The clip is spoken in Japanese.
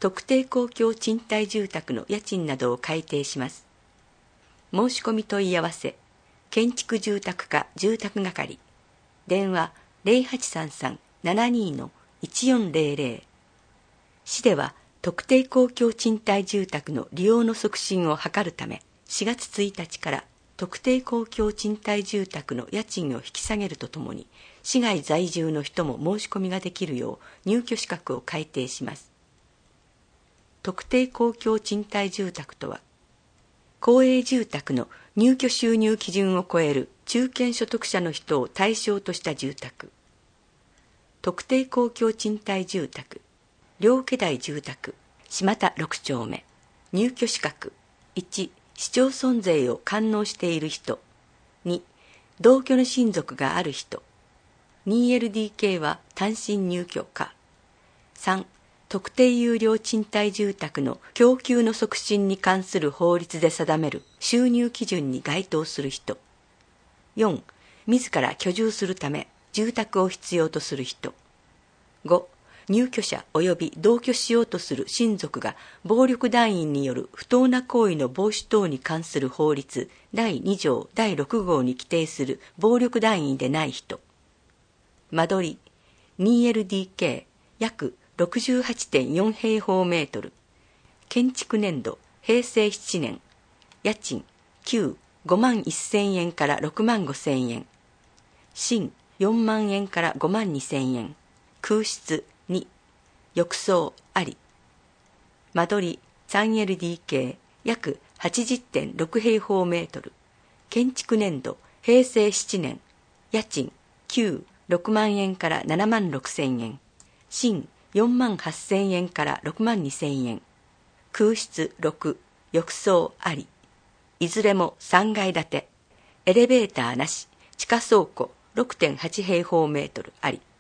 特定公共賃貸住宅の家賃などを改定します。申し込み問い合わせ、建築住宅課住宅係、電話0833-72-1400。市では特定公共賃貸住宅の利用の促進を図るため、4月1日から特定公共賃貸住宅の家賃を引き下げるとともに、市外在住の人も申し込みができるよう入居資格を改定します。特定公共賃貸住宅とは、公営住宅の入居収入基準を超える中堅所得者の人を対象とした住宅。特定公共賃貸住宅、両家台住宅、島田6丁目。入居資格。1、市町村税を完納している人。2、同居の親族がある人。2LDK は単身入居可。3、特定有料賃貸住宅の供給の促進に関する法律で定める収入基準に該当する人。4、自ら居住するため住宅を必要とする人。5、入居者及び同居しようとする親族が暴力団員による不当な行為の防止等に関する法律第2条第6号に規定する暴力団員でない人。間取り 2LDK 約68.4 平方メートル。建築年度平成7年。家賃旧5万1000円から6万5000円。新4万円から5万2000円。空室2。浴槽あり。間取り 3LDK 約 80.6 平方メートル。建築年度平成7年。家賃旧6万円から7万6000円。新4万8000円から6万2000円。空室6、浴槽あり。いずれも3階建て。エレベーターなし。地下倉庫 6.8 平方メートルあり。